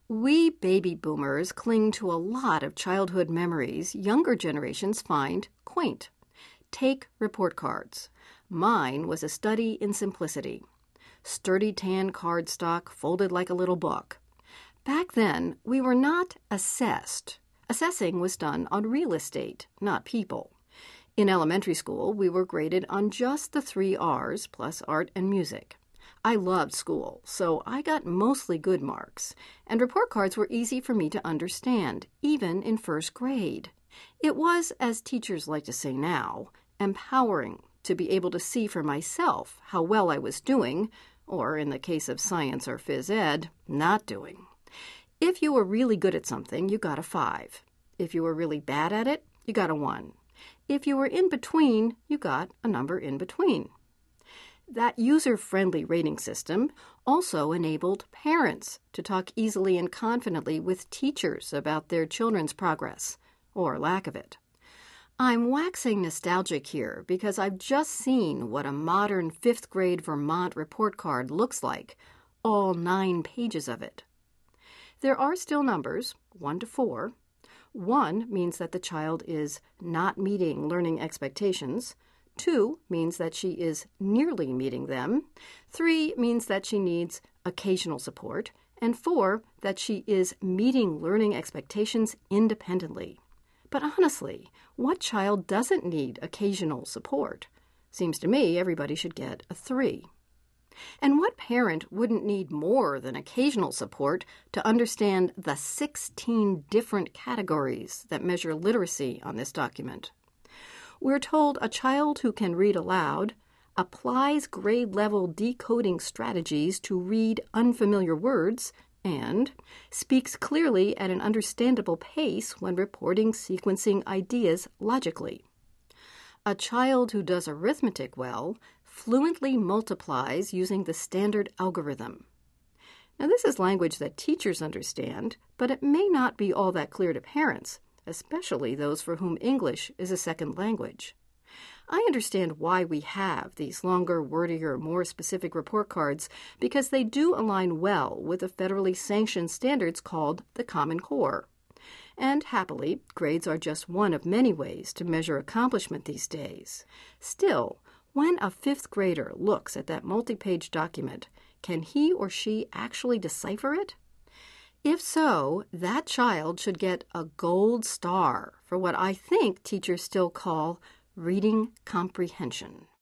We baby boomers cling to a lot of childhood memories younger generations find quaint. Take report cards. Mine was a study in simplicity. Sturdy tan cardstock folded like a little book. Back then, we were not assessed. Assessing was done on real estate, not people. In elementary school, we were graded on just the 3 R's plus art and music. I loved school, so I got mostly good marks, and report cards were easy for me to understand, even in first grade. It was, as teachers like to say now, empowering to be able to see for myself how well I was doing, or in the case of science or phys ed, not doing. If you were really good at something, you got a 5. If you were really bad at it, you got a 1. If you were in between, you got a number in between. That user-friendly rating system also enabled parents to talk easily and confidently with teachers about their children's progress, or lack of it. I'm waxing nostalgic here because I've just seen what a modern 5th grade Vermont report card looks like, all 9 pages of it. There are still numbers, 1 to 4. 1 means that the child is not meeting learning expectations. 2 means that she is nearly meeting them. 3 means that she needs occasional support. And 4, that she is meeting learning expectations independently. But honestly, what child doesn't need occasional support? Seems to me everybody should get a 3. And what parent wouldn't need more than occasional support to understand the 16 different categories that measure literacy on this document? We're told a child who can read aloud applies grade-level decoding strategies to read unfamiliar words and speaks clearly at an understandable pace when reporting sequencing ideas logically. A child who does arithmetic well fluently multiplies using the standard algorithm. Now, this is language that teachers understand, but it may not be all that clear to parents, especially those for whom English is a second language. I understand why we have these longer, wordier, more specific report cards because they do align well with the federally sanctioned standards called the Common Core. And happily, grades are just one of many ways to measure accomplishment these days. Still, when a 5th grader looks at that multi-page document, can he or she actually decipher it? If so, that child should get a gold star for what I think teachers still call reading comprehension.